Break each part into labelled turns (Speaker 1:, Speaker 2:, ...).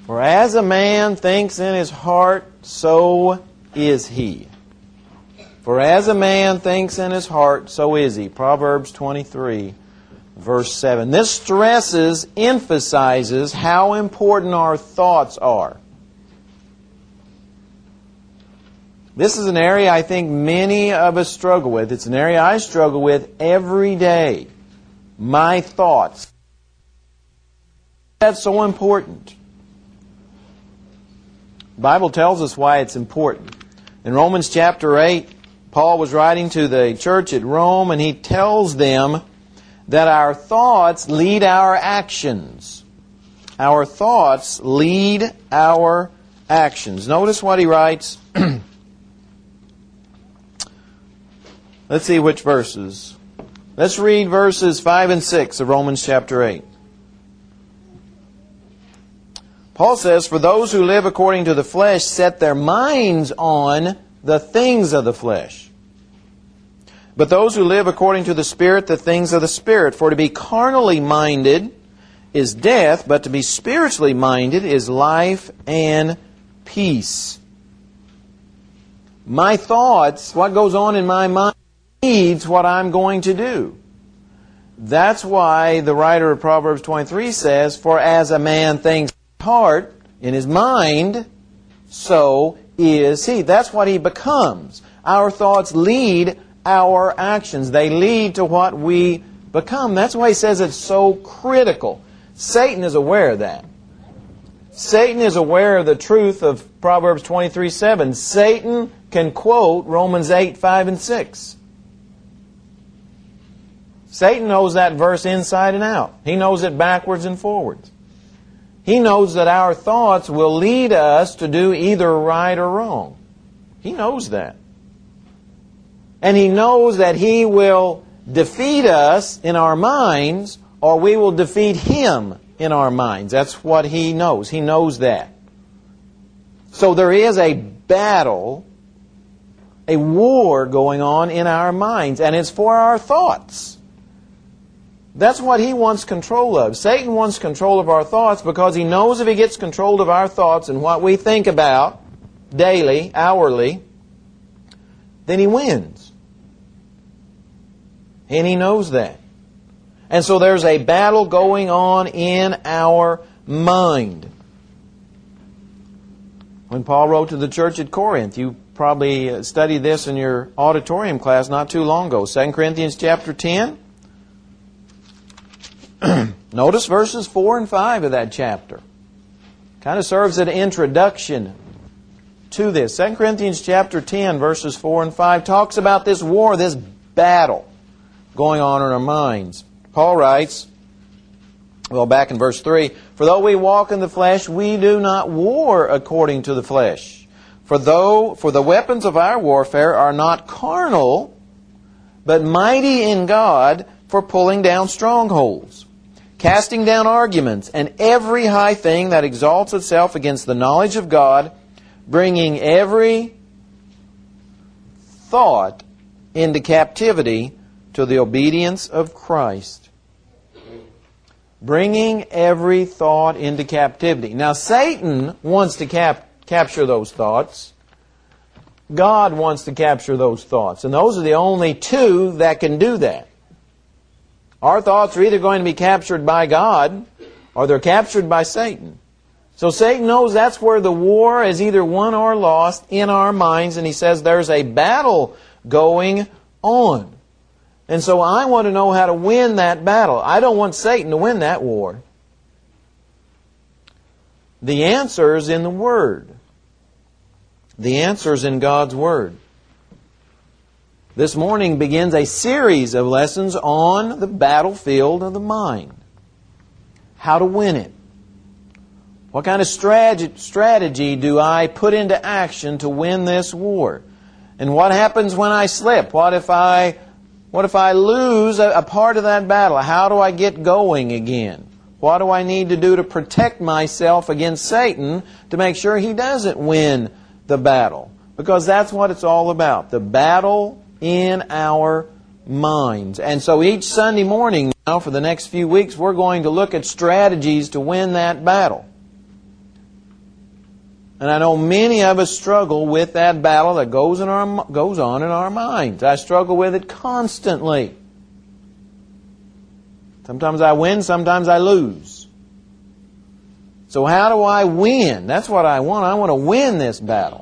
Speaker 1: For as a man thinks in his heart, so is he. For as a man thinks in his heart, so is he. Proverbs 23, verse 7. This stresses, emphasizes how important our thoughts are. This is an area I think many of us struggle with. It's an area I struggle with every day. My thoughts. That's so important. The Bible tells us why it's important. In Romans chapter 8, Paul was writing to the church at Rome, and he tells them that our thoughts lead our actions. Our thoughts lead our actions. Notice what he writes. Let's see which verses. Let's read verses 5 and 6 of Romans chapter 8. Paul says, "For those who live according to the flesh set their minds on the things of the flesh. But those who live according to the Spirit, the things of the Spirit. For to be carnally minded is death, but to be spiritually minded is life and peace." My thoughts, what goes on in my mind, needs what I'm going to do. That's why the writer of Proverbs 23 says, "For as a man thinks in his heart, in his mind, so is he." That's what he becomes. Our thoughts lead our actions. They lead to what we become. That's why he says it's so critical. Satan is aware of that. Satan is aware of the truth of Proverbs 23:7. Satan can quote Romans 8, 5, and 6. Satan knows that verse inside and out. He knows it backwards and forwards. He knows that our thoughts will lead us to do either right or wrong. He knows that. And he knows that he will defeat us in our minds, or we will defeat him in our minds. That's what he knows. He knows that. So there is a battle, a war going on in our minds, and it's for our thoughts. That's what he wants control of. Satan wants control of our thoughts because he knows if he gets control of our thoughts and what we think about daily, hourly, then he wins. And he knows that. And so there's a battle going on in our mind. When Paul wrote to the church at Corinth, you probably studied this in your auditorium class not too long ago. 2 Corinthians chapter 10. Notice verses 4 and 5 of that chapter. Kind of serves as an introduction to this. 2 Corinthians chapter 10, verses 4 and 5 talks about this war, this battle going on in our minds. Paul writes, back in verse 3, "For though we walk in the flesh, we do not war according to the flesh. For the weapons of our warfare are not carnal, but mighty in God for pulling down strongholds, casting down arguments, and every high thing that exalts itself against the knowledge of God, bringing every thought into captivity to the obedience of Christ." Bringing every thought into captivity. Now, Satan wants to capture those thoughts. God wants to capture those thoughts. And those are the only two that can do that. Our thoughts are either going to be captured by God or they're captured by Satan. So Satan knows that's where the war is either won or lost in our minds, and he says there's a battle going on. And so I want to know how to win that battle. I don't want Satan to win that war. The answer is in the Word. The answer is in God's Word. This morning begins a series of lessons on the battlefield of the mind. How to win it. What kind of strategy do I put into action to win this war? And what happens when I slip? What if I lose a part of that battle? How do I get going again? What do I need to do to protect myself against Satan to make sure he doesn't win the battle? Because that's what it's all about. The battle in our minds. And so each Sunday morning now, for the next few weeks, we're going to look at strategies to win that battle. And I know many of us struggle with that battle that goes on in our minds. I struggle with it constantly. Sometimes I win, sometimes I lose. So how do I win? That's what I want. I want to win this battle.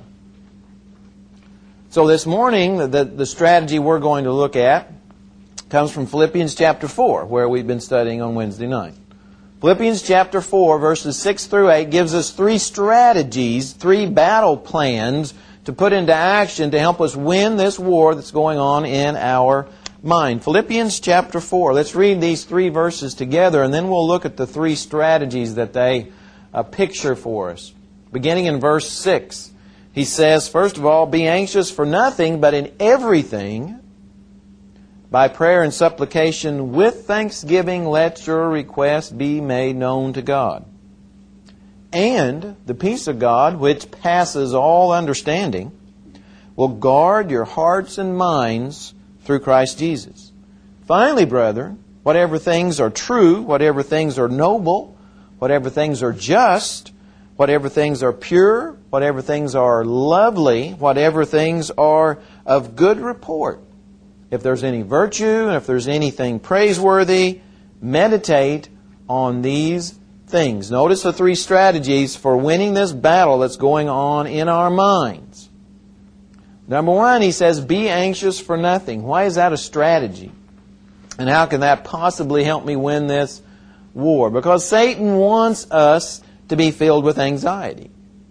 Speaker 1: So this morning, the strategy we're going to look at comes from Philippians chapter 4, where we've been studying on Wednesday night. Philippians chapter 4, verses 6 through 8, gives us 3 strategies, 3 battle plans to put into action to help us win this war that's going on in our mind. Philippians chapter 4. Let's read these 3 verses together, and then we'll look at the 3 strategies that they picture for us. Beginning in verse 6, he says, first of all, be anxious for nothing, but in everything, by prayer and supplication, with thanksgiving, let your requests be made known to God. And the peace of God, which passes all understanding, will guard your hearts and minds through Christ Jesus. Finally, brethren, whatever things are true, whatever things are noble, whatever things are just, whatever things are pure, whatever things are lovely, whatever things are of good report, if there's any virtue and if there's anything praiseworthy, meditate on these things. Notice the 3 strategies for winning this battle that's going on in our minds. Number 1, he says, be anxious for nothing. Why is that a strategy? And how can that possibly help me win this war? Because Satan wants us to be filled with anxiety.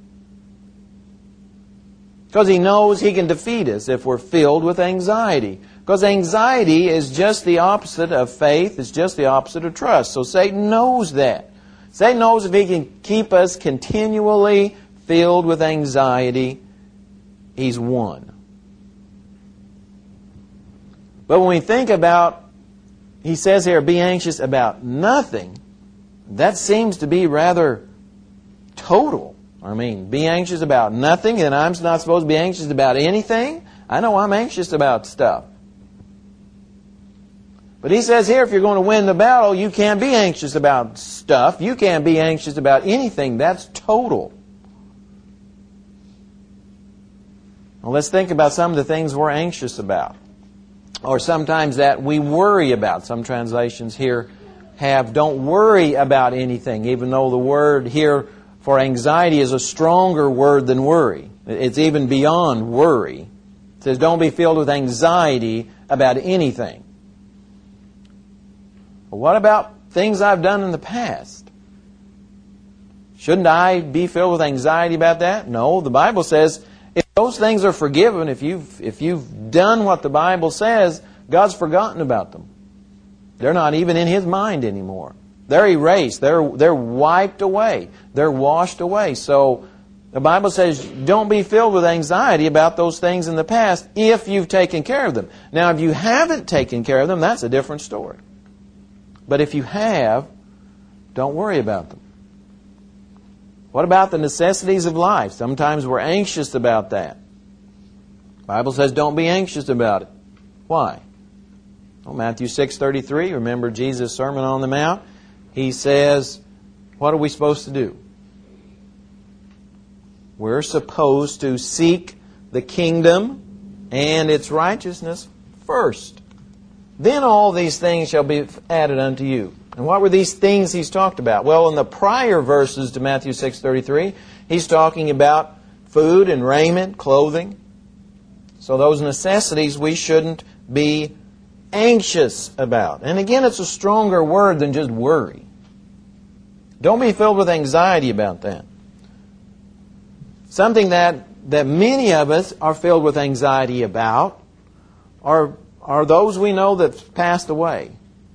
Speaker 1: Because he knows he can defeat us if we're filled with anxiety. Because anxiety is just the opposite of faith. It's just the opposite of trust. So Satan knows that. Satan knows if he can keep us continually filled with anxiety, he's won. But when we think about, he says here, be anxious about nothing, that seems to be rather total. I mean, be anxious about nothing, and I'm not supposed to be anxious about anything? I know I'm anxious about stuff. But he says here, if you're going to win the battle, you can't be anxious about stuff. You can't be anxious about anything. That's total. Well, let's think about some of the things we're anxious about. Or sometimes that we worry about. Some translations here have, don't worry about anything, even though the word here for anxiety is a stronger word than worry. It's even beyond worry. It says, don't be filled with anxiety about anything. Well, what about things I've done in the past? Shouldn't I be filled with anxiety about that? No, the Bible says if those things are forgiven, if you've done what the Bible says, God's forgotten about them. They're not even in His mind anymore. They're erased. They're wiped away. They're washed away. So the Bible says don't be filled with anxiety about those things in the past if you've taken care of them. Now, if you haven't taken care of them, that's a different story. But if you have, don't worry about them. What about the necessities of life? Sometimes we're anxious about that. The Bible says don't be anxious about it. Why? Well, Matthew 6:33, remember Jesus' Sermon on the Mount? He says, what are we supposed to do? We're supposed to seek the kingdom and its righteousness first. Then all these things shall be added unto you. And what were these things he's talked about? Well, in the prior verses to Matthew 6:33, he's talking about food and raiment, clothing. So those necessities we shouldn't be anxious about. And again, it's a stronger word than just worry. Don't be filled with anxiety about that. Something that many of us are filled with anxiety about are those we know that's passed away.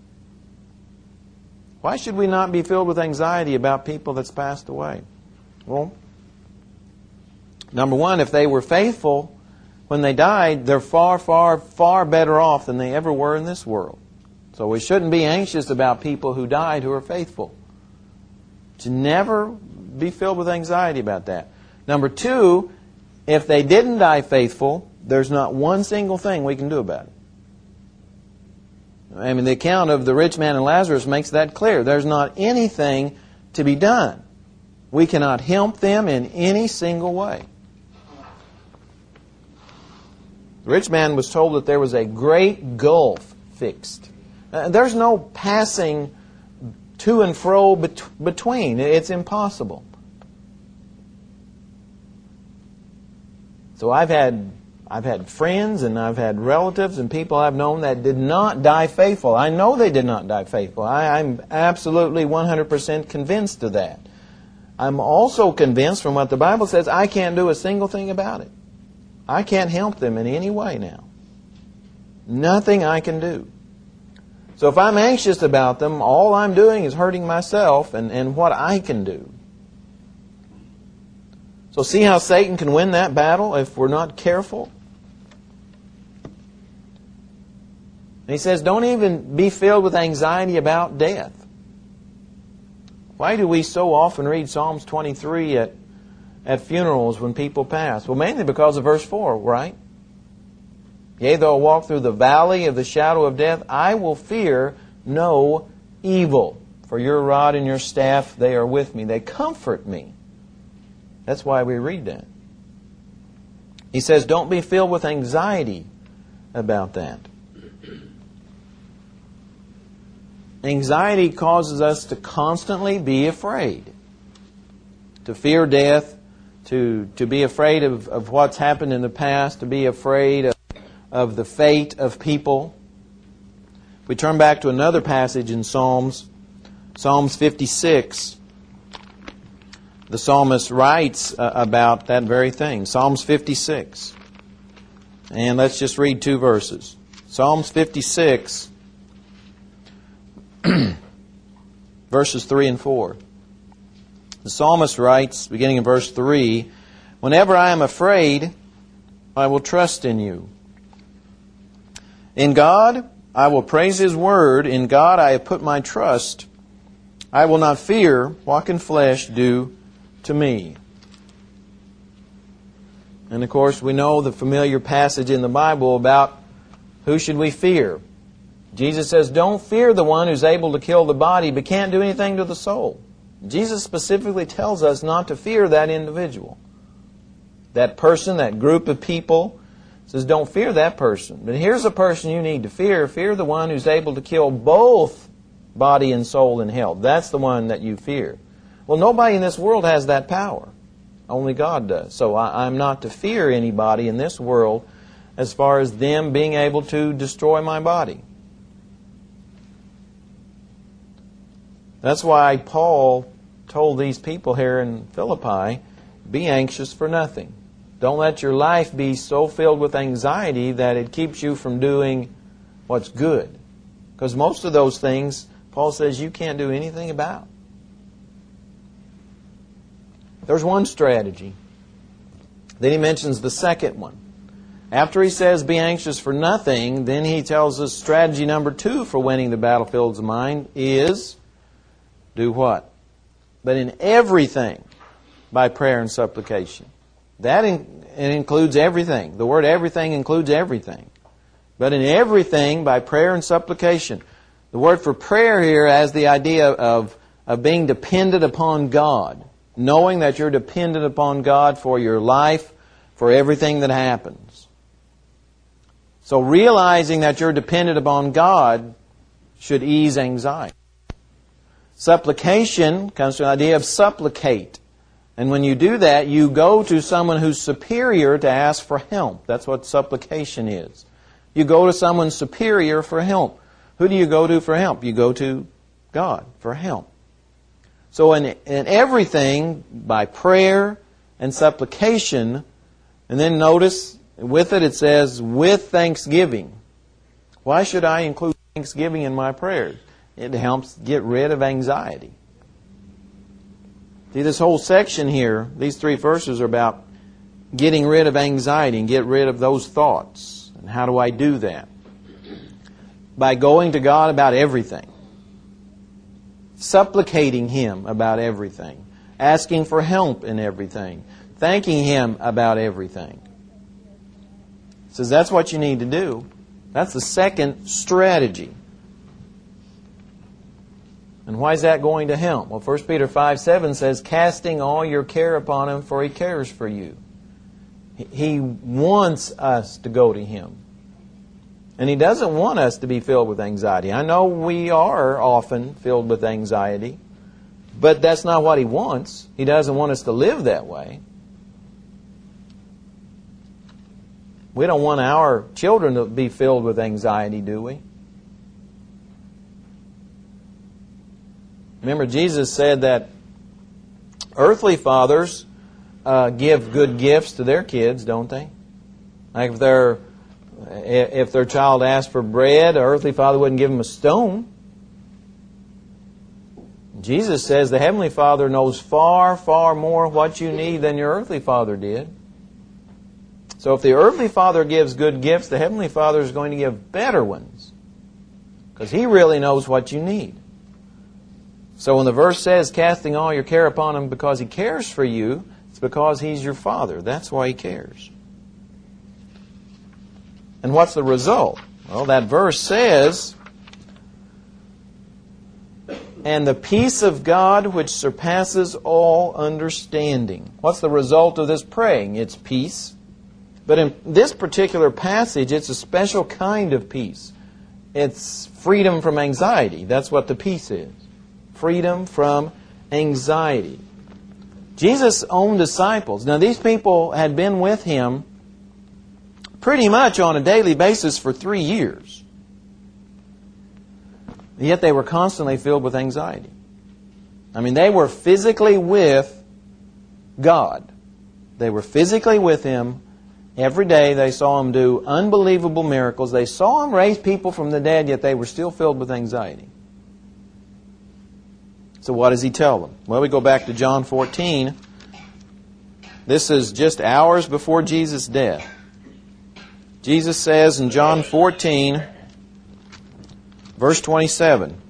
Speaker 1: Why should we not be filled with anxiety about people that's passed away? Well, number one, if they were faithful when they died, they're far, far, far better off than they ever were in this world. So we shouldn't be anxious about people who died who are faithful. To never be filled with anxiety about that. Number two, if they didn't die faithful, there's not one single thing we can do about it. I mean, the account of the rich man and Lazarus makes that clear. There's not anything to be done. We cannot help them in any single way. The rich man was told that there was a great gulf fixed. There's no passing to and fro between. It's impossible. So I've had friends and I've had relatives and people I've known that did not die faithful. I know they did not die faithful. I'm absolutely 100% convinced of that. I'm also convinced from what the Bible says, I can't do a single thing about it. I can't help them in any way now. Nothing I can do. So if I'm anxious about them, all I'm doing is hurting myself and what I can do. So see how Satan can win that battle if we're not careful? And he says, don't even be filled with anxiety about death. Why do we so often read Psalms 23 at funerals when people pass? Well, mainly because of verse 4, right? Yea, though I walk through the valley of the shadow of death, I will fear no evil. For your rod and your staff, they are with me. They comfort me. That's why we read that. He says, don't be filled with anxiety about that. Anxiety causes us to constantly be afraid. To fear death, to be afraid of what's happened in the past, to be afraid of the fate of people. We turn back to another passage in Psalms 56. The psalmist writes about that very thing. Psalms 56. And let's just read 2 verses. Psalms 56, verses 3 and 4. The psalmist writes, beginning in verse 3, whenever I am afraid, I will trust in you. In God, I will praise His word. In God, I have put my trust. I will not fear what can flesh do to me. And of course, we know the familiar passage in the Bible about who should we fear. Jesus says, don't fear the one who's able to kill the body but can't do anything to the soul. Jesus specifically tells us not to fear that individual. That person, that group of people, says don't fear that person. But here's a person you need to fear. Fear the one who's able to kill both body and soul in hell. That's the one that you fear. Well, nobody in this world has that power. Only God does. So I'm not to fear anybody in this world as far as them being able to destroy my body. That's why Paul told these people here in Philippi, be anxious for nothing. Don't let your life be so filled with anxiety that it keeps you from doing what's good. Because most of those things, Paul says, you can't do anything about. There's one strategy. Then he mentions the second one. After he says, be anxious for nothing, then he tells us strategy number 2 for winning the battlefields of mind is, do what? But in everything, by prayer and supplication. That it includes everything. The word everything includes everything. But in everything, by prayer and supplication. The word for prayer here has the idea of being dependent upon God. Knowing that you're dependent upon God for your life, for everything that happens. So realizing that you're dependent upon God should ease anxiety. Supplication comes from the idea of supplicate. And when you do that, you go to someone who's superior to ask for help. That's what supplication is. You go to someone superior for help. Who do you go to for help? You go to God for help. So in everything, by prayer and supplication, and then notice, with it says, with thanksgiving. Why should I include thanksgiving in my prayers? It helps get rid of anxiety. See, this whole section here, these 3 verses are about getting rid of anxiety and get rid of those thoughts. And how do I do that? By going to God about everything. Supplicating Him about everything. Asking for help in everything. Thanking Him about everything. It says that's what you need to do. That's the second strategy. And why is that going to help? Well, 1 Peter 5:7 says, casting all your care upon Him, for He cares for you. He wants us to go to Him. And He doesn't want us to be filled with anxiety. I know we are often filled with anxiety, but that's not what He wants. He doesn't want us to live that way. We don't want our children to be filled with anxiety, do we? Remember, Jesus said that earthly fathers give good gifts to their kids, don't they? Like if their child asks for bread, an earthly father wouldn't give them a stone. Jesus says the Heavenly Father knows far, far more what you need than your earthly father did. So if the earthly father gives good gifts, the Heavenly Father is going to give better ones, because He really knows what you need. So when the verse says, casting all your care upon Him because He cares for you, it's because He's your Father. That's why He cares. And what's the result? Well, that verse says, and the peace of God which surpasses all understanding. What's the result of this praying? It's peace. But in this particular passage, it's a special kind of peace. It's freedom from anxiety. That's what the peace is. Freedom from anxiety. Jesus' own disciples. Now, these people had been with Him pretty much on a daily basis for 3 years. Yet they were constantly filled with anxiety. I mean, they were physically with God. They were physically with Him. Every day they saw Him do unbelievable miracles. They saw Him raise people from the dead, yet they were still filled with anxiety. So what does He tell them? Well, we go back to John 14. This is just hours before Jesus' death. Jesus says in John 14, verse 27,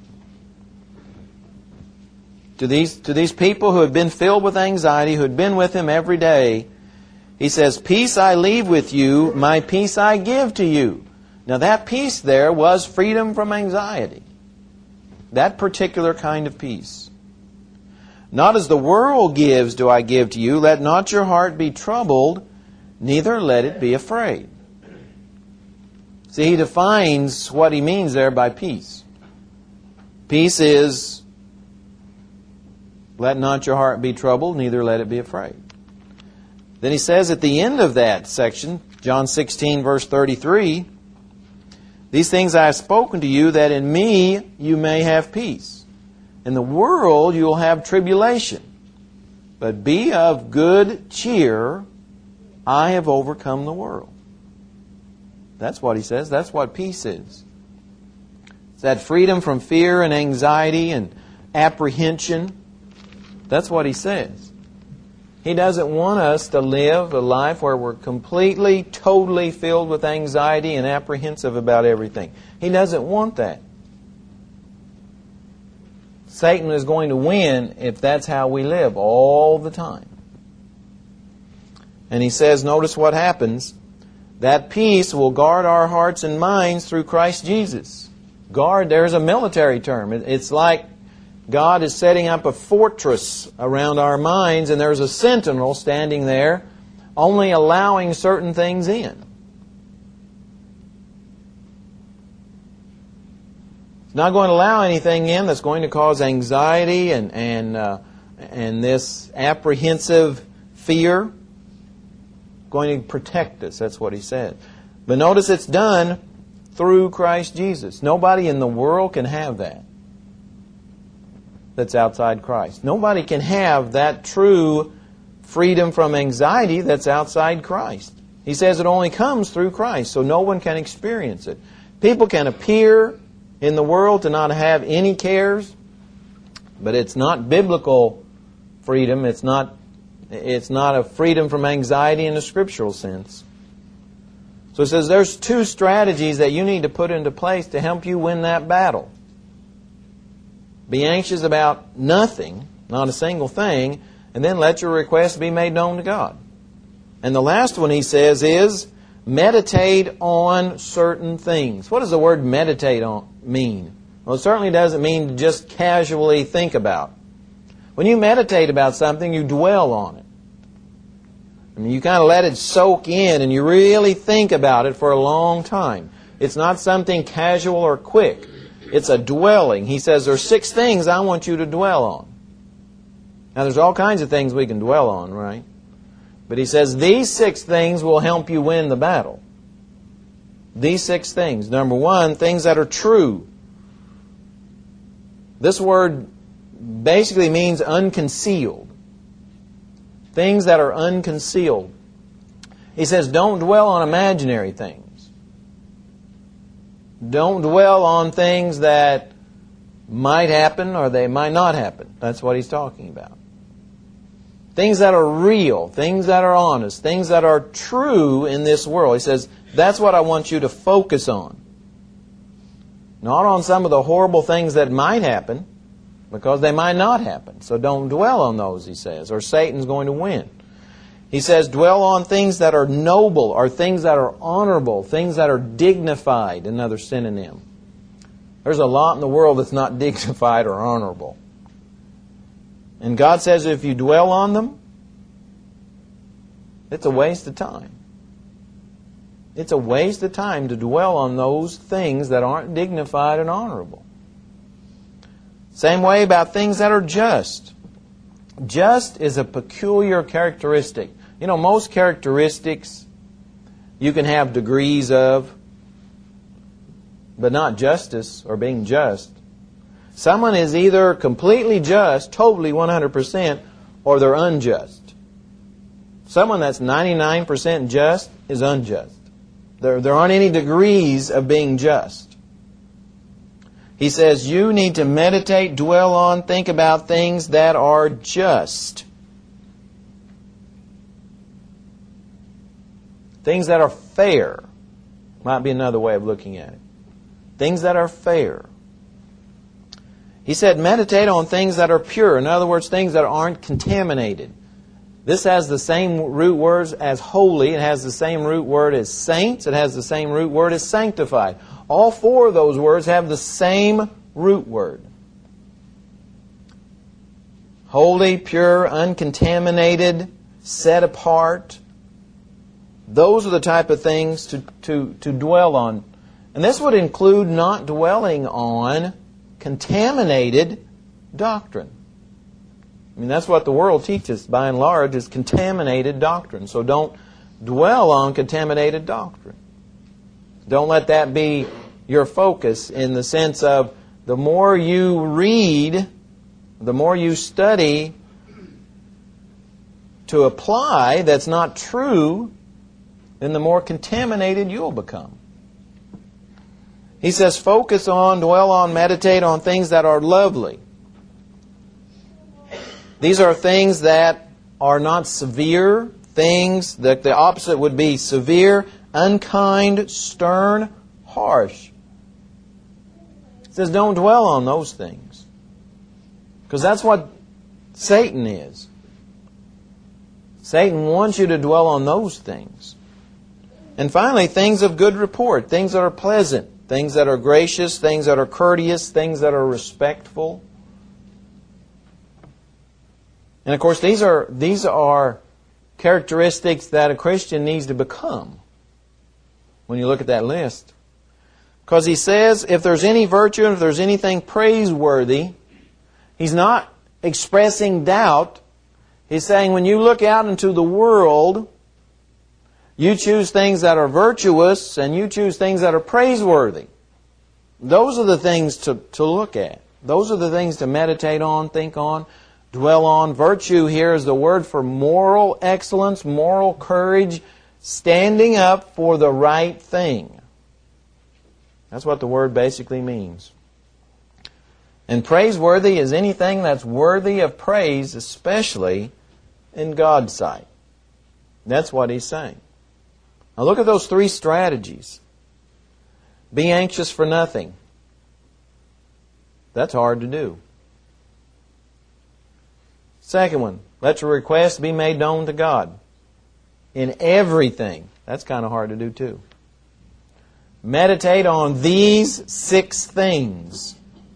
Speaker 1: to these people who had been filled with anxiety, who had been with Him every day, He says, peace I leave with you, my peace I give to you. Now that peace there was freedom from anxiety. That particular kind of peace. Not as the world gives do I give to you. Let not your heart be troubled, neither let it be afraid. See, He defines what He means there by peace. Peace is, let not your heart be troubled, neither let it be afraid. Then He says at the end of that section, John 16, verse 33, these things I have spoken to you, that in Me you may have peace. In the world you will have tribulation. But be of good cheer, I have overcome the world. That's what He says. That's what peace is. It's that freedom from fear and anxiety and apprehension. That's what He says. He doesn't want us to live a life where we're completely, totally filled with anxiety and apprehensive about everything. He doesn't want that. Satan is going to win if that's how we live all the time. And He says, notice what happens. That peace will guard our hearts and minds through Christ Jesus. Guard, there's a military term. It's like God is setting up a fortress around our minds, and there's a sentinel standing there, only allowing certain things in. It's not going to allow anything in that's going to cause anxiety and this apprehensive fear. Going to protect us, that's what He said. But notice it's done through Christ Jesus. Nobody in the world can have that. That's outside Christ. Nobody can have that true freedom from anxiety that's outside Christ. He says it only comes through Christ, so no one can experience it. People can appear in the world to not have any cares, but it's not biblical freedom. It's not a freedom from anxiety in a scriptural sense. So it says there's two strategies that you need to put into place to help you win that battle. Be anxious about nothing, not a single thing, and then let your requests be made known to God. And the last one He says is, meditate on certain things. What does the word meditate on mean? Well, it certainly doesn't mean to just casually think about. When you meditate about something, you dwell on it. I mean, you kind of let it soak in and you really think about it for a long time. It's not something casual or quick. It's a dwelling. He says there's 6 things I want you to dwell on. Now, there's all kinds of things we can dwell on, right? But he says these 6 things will help you win the battle. These 6 things. Number 1, things that are true. This word basically means unconcealed. Things that are unconcealed. He says don't dwell on imaginary things. Don't dwell on things that might happen or they might not happen. That's what he's talking about. Things that are real, things that are honest, things that are true in this world. He says, that's what I want you to focus on. Not on some of the horrible things that might happen, because they might not happen. So don't dwell on those, he says, or Satan's going to win. He says, dwell on things that are noble, or things that are honorable, things that are dignified, another synonym. There's a lot in the world that's not dignified or honorable. And God says if you dwell on them, it's a waste of time. It's a waste of time to dwell on those things that aren't dignified and honorable. Same way about things that are just. Just is a peculiar characteristic. You know, most characteristics you can have degrees of, but not justice or being just. Someone is either completely just, totally 100%, or they're unjust. Someone that's 99% just is unjust. There aren't any degrees of being just. He says you need to meditate, dwell on, think about things that are just. Things that are fair. Might be another way of looking at it. Things that are fair. He said meditate on things that are pure. In other words, things that aren't contaminated. This has the same root words as holy. It has the same root word as saints. It has the same root word as sanctified. All 4 of those words have the same root word. Holy, pure, uncontaminated, set apart. Those are the type of things to dwell on. And this would include not dwelling on contaminated doctrine. I mean, that's what the world teaches, by and large, is contaminated doctrine. So don't dwell on contaminated doctrine. Don't let that be your focus in the sense of the more you read, the more you study to apply that's not true, then the more contaminated you'll become. He says focus on, dwell on, meditate on things that are lovely. These are things that are not severe, things that the opposite would be severe, unkind, stern, harsh. It says don't dwell on those things. Because that's what Satan is. Satan wants you to dwell on those things. And finally, things of good report, things that are pleasant, things that are gracious, things that are courteous, things that are respectful. And of course, these are characteristics that a Christian needs to become when you look at that list. Because he says, if there's any virtue and if there's anything praiseworthy, he's not expressing doubt. He's saying when you look out into the world, you choose things that are virtuous and you choose things that are praiseworthy. Those are the things to look at. Those are the things to meditate on, think on, dwell on. Virtue here is the word for moral excellence, moral courage, standing up for the right thing. That's what the word basically means. And praiseworthy is anything that's worthy of praise, especially in God's sight. That's what he's saying. Now look at those 3 strategies. Be anxious for nothing. That's hard to do. Second one, let your requests be made known to God. In everything. That's kind of hard to do too. Meditate on these 6 things.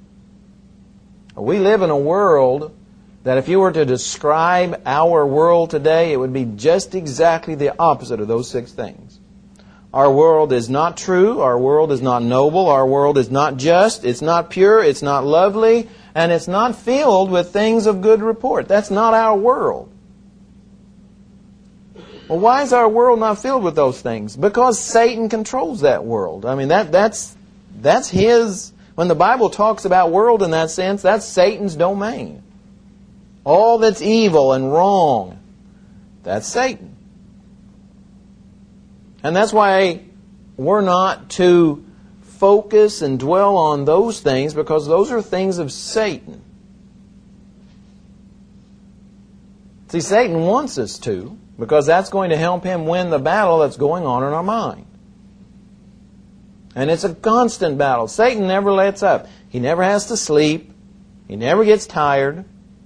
Speaker 1: We live in a world that if you were to describe our world today, it would be just exactly the opposite of those 6 things. Our world is not true, our world is not noble, our world is not just, it's not pure, it's not lovely, and it's not filled with things of good report. That's not our world. Well, why is our world not filled with those things? Because Satan controls that world. I mean, that's his... When the Bible talks about world in that sense, that's Satan's domain. All that's evil and wrong, that's Satan. And that's why we're not to focus and dwell on those things, because those are things of Satan. See, Satan wants us to, because that's going to help him win the battle that's going on in our mind. And it's a constant battle. Satan never lets up. He never has to sleep. He never gets tired.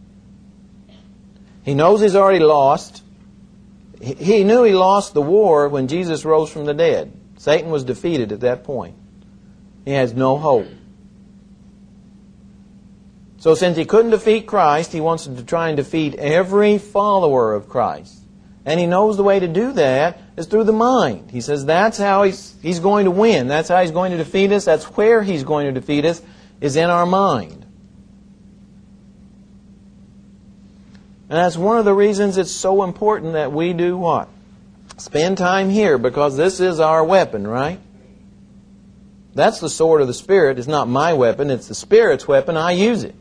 Speaker 1: He knows he's already lost. He knew he lost the war when Jesus rose from the dead. Satan was defeated at that point. He has no hope. So since he couldn't defeat Christ, he wants to try and defeat every follower of Christ. And he knows the way to do that is through the mind. He says that's how he's going to win. That's how he's going to defeat us. That's where he's going to defeat us, is in our mind. And that's one of the reasons it's so important that we do what? Spend time here, because this is our weapon, right? That's the sword of the Spirit. It's not my weapon. It's the Spirit's weapon. I use it.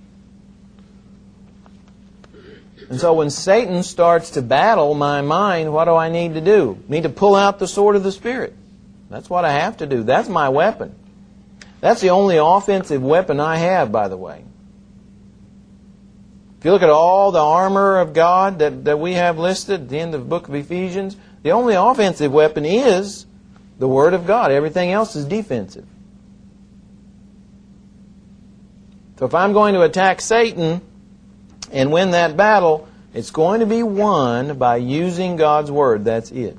Speaker 1: And so when Satan starts to battle my mind, what do I need to do? I need to pull out the sword of the Spirit. That's what I have to do. That's my weapon. That's the only offensive weapon I have, by the way. If you look at all the armor of God that we have listed at the end of the book of Ephesians, the only offensive weapon is the Word of God. Everything else is defensive. So if I'm going to attack Satan and win that battle, it's going to be won by using God's Word. That's it.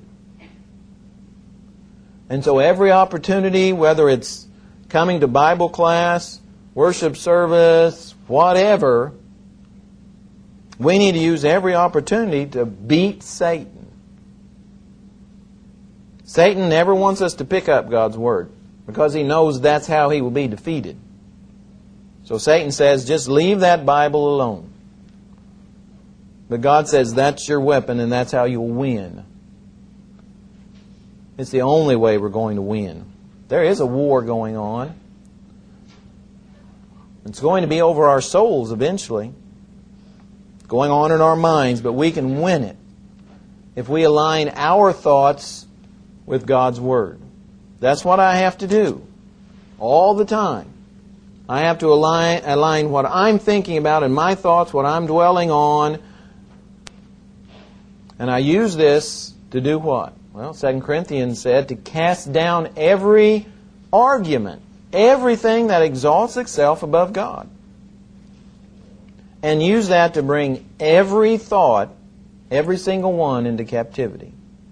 Speaker 1: And so every opportunity, whether it's coming to Bible class, worship service, whatever, we need to use every opportunity to beat Satan. Satan never wants us to pick up God's Word, because he knows that's how he will be defeated. So Satan says, just leave that Bible alone. But God says that's your weapon and that's how you'll win. It's the only way we're going to win. There is a war going on. It's going to be over our souls eventually. Going on in our minds, but we can win it if we align our thoughts with God's Word. That's what I have to do all the time. I have to align what I'm thinking about in my thoughts, what I'm dwelling on. And I use this to do what? Well, 2 Corinthians said to cast down every argument, everything that exalts itself above God. And use that to bring every thought, every single one, into captivity.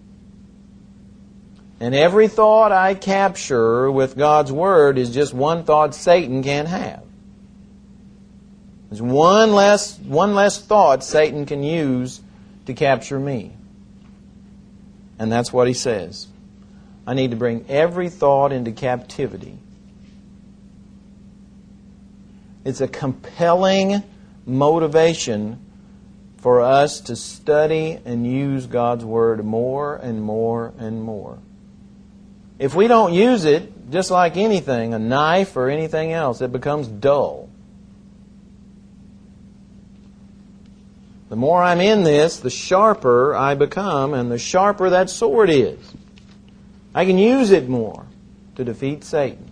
Speaker 1: And every thought I capture with God's Word is just one thought Satan can't have. There's one less thought Satan can use to capture me. And that's what he says. I need to bring every thought into captivity. It's a compelling motivation for us to study and use God's Word more and more and more. If we don't use it, just like anything, a knife or anything else, it becomes dull. The more I'm in this, the sharper I become, and the sharper that sword is. I can use it more to defeat Satan.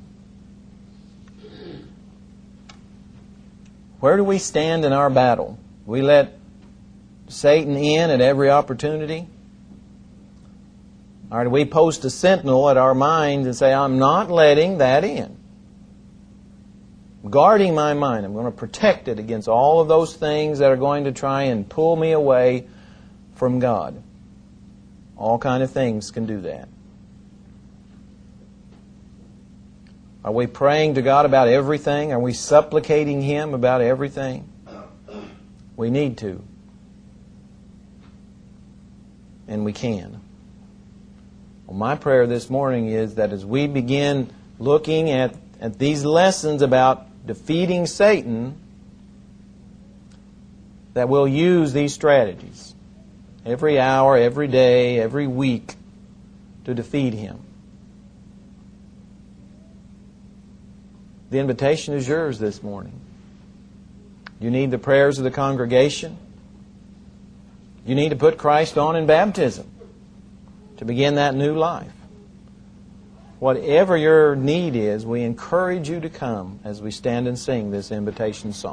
Speaker 1: Where do we stand in our battle? We let Satan in at every opportunity? Or do we post a sentinel at our minds and say, I'm not letting that in? I'm guarding my mind. I'm going to protect it against all of those things that are going to try and pull me away from God. All kind of things can do that. Are we praying to God about everything? Are we supplicating Him about everything? We need to. And we can. Well, my prayer this morning is that as we begin looking at these lessons about defeating Satan, that we'll use these strategies every hour, every day, every week to defeat him. The invitation is yours this morning. You need the prayers of the congregation. You need to put Christ on in baptism to begin that new life. Whatever your need is, we encourage you to come as we stand and sing this invitation song.